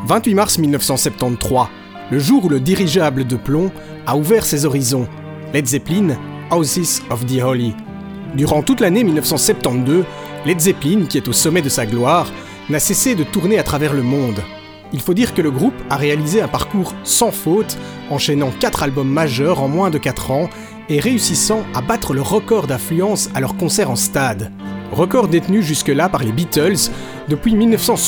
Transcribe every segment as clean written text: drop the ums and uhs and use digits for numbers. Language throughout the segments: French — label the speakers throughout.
Speaker 1: 28 mars 1973, le jour où le dirigeable de plomb a ouvert ses horizons. Led Zeppelin, Houses of the Holy. Durant toute l'année 1972, Led Zeppelin, qui est au sommet de sa gloire, n'a cessé de tourner à travers le monde. Il faut dire que le groupe a réalisé un parcours sans faute, enchaînant 4 albums majeurs en moins de 4 ans et réussissant à battre le record d'affluence à leurs concerts en stade. Record détenu jusque-là par les Beatles depuis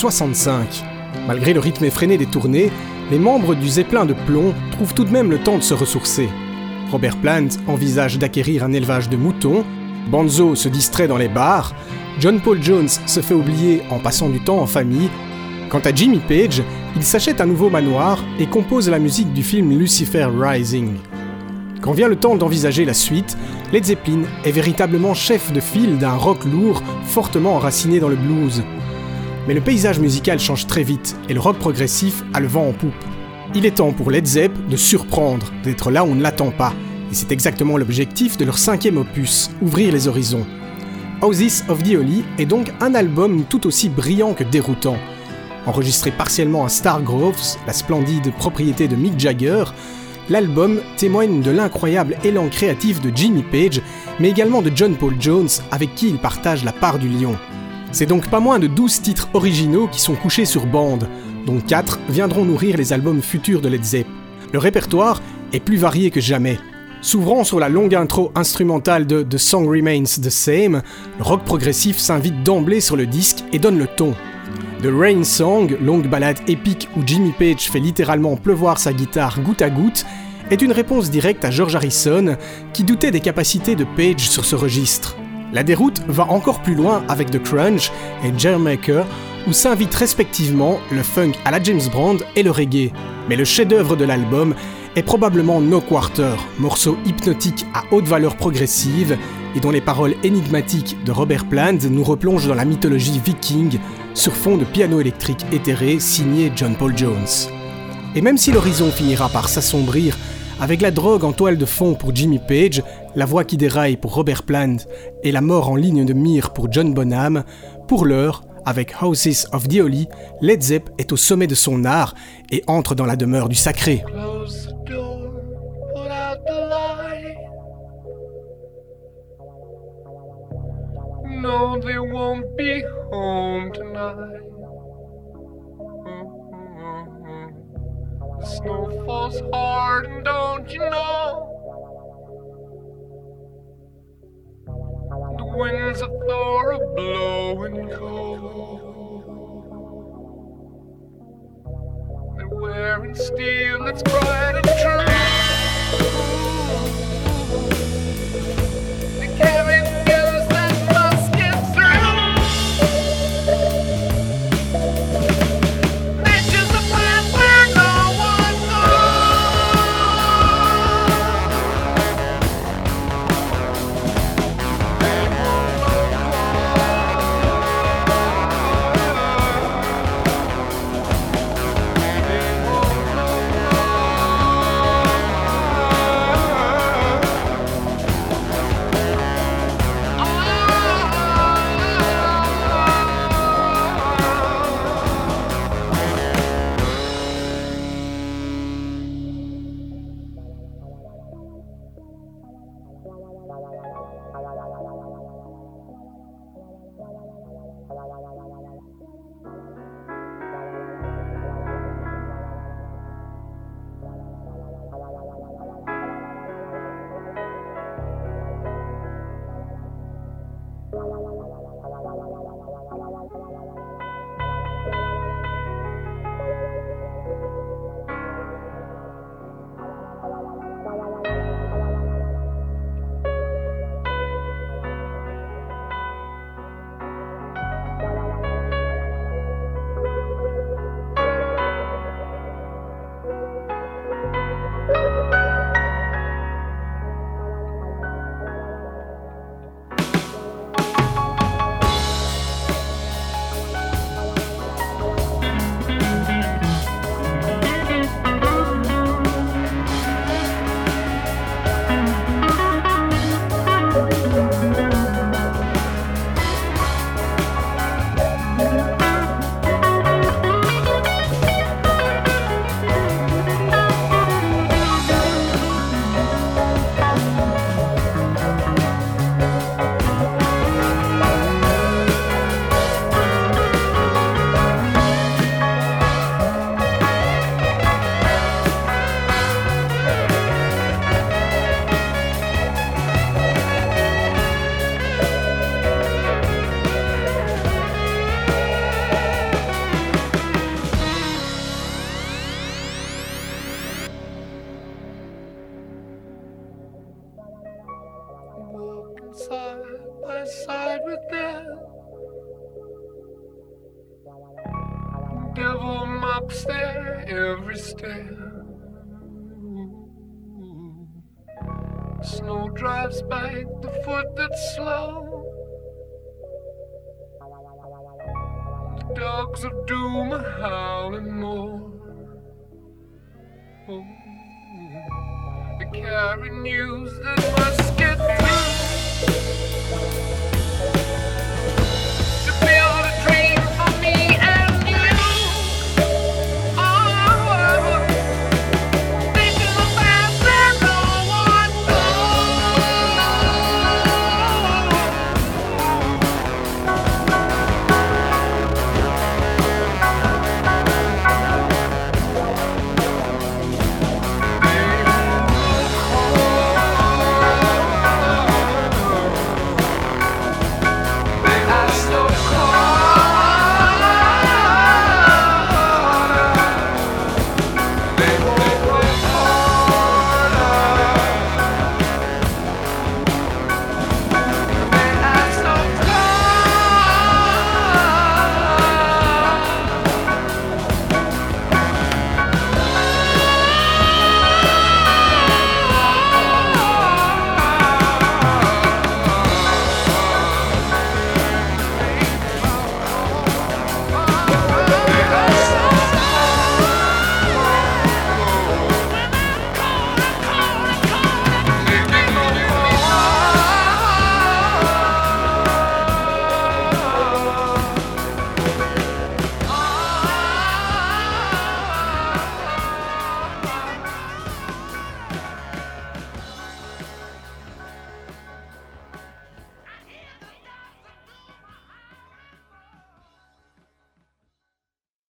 Speaker 1: 1965. Malgré le rythme effréné des tournées, les membres du Zeppelin de plomb trouvent tout de même le temps de se ressourcer. Robert Plant envisage d'acquérir un élevage de moutons, Bonzo se distrait dans les bars, John Paul Jones se fait oublier en passant du temps en famille. Quant à Jimmy Page, il s'achète un nouveau manoir et compose la musique du film Lucifer Rising. Quand vient le temps d'envisager la suite, Led Zeppelin est véritablement chef de file d'un rock lourd fortement enraciné dans le blues. Mais le paysage musical change très vite et le rock progressif a le vent en poupe. Il est temps pour Led Zepp de surprendre, d'être là où on ne l'attend pas. Et c'est exactement l'objectif de leur 5e opus, ouvrir les horizons. Houses of the Holy est donc un album tout aussi brillant que déroutant. Enregistré partiellement à Star Groves, la splendide propriété de Mick Jagger, l'album témoigne de l'incroyable élan créatif de Jimmy Page, mais également de John Paul Jones, avec qui il partage la part du lion. C'est donc pas moins de 12 titres originaux qui sont couchés sur bande, dont 4 viendront nourrir les albums futurs de Led Zepp. Le répertoire est plus varié que jamais. S'ouvrant sur la longue intro instrumentale de The Song Remains the Same, le rock progressif s'invite d'emblée sur le disque et donne le ton. The Rain Song, longue ballade épique où Jimmy Page fait littéralement pleuvoir sa guitare goutte à goutte, est une réponse directe à George Harrison, qui doutait des capacités de Page sur ce registre. La déroute va encore plus loin avec The Crunch et Jailmaker, où s'invitent respectivement le funk à la James Brown et le reggae. Mais le chef-d'œuvre de l'album est probablement No Quarter, morceau hypnotique à haute valeur progressive et dont les paroles énigmatiques de Robert Plant nous replongent dans la mythologie viking sur fond de piano électrique éthéré signé John Paul Jones. Et même si l'horizon finira par s'assombrir avec la drogue en toile de fond pour Jimmy Page, la voix qui déraille pour Robert Plant et la mort en ligne de mire pour John Bonham, pour l'heure, avec Houses of the Holy, Led Zepp est au sommet de son art et entre dans la demeure du sacré.
Speaker 2: Close the door, put out the light. No, they won't be home tonight. The snow falls hard, and don't you know? The winds of Thor are blowing cold. They're wearing steel that's bright and true. They carry guns that must get through. They choose the path where no one by side with death. Devil mocks their every step. Snow drives back the foot that's slow. The dogs of doom are howling more. They carry news that must get through.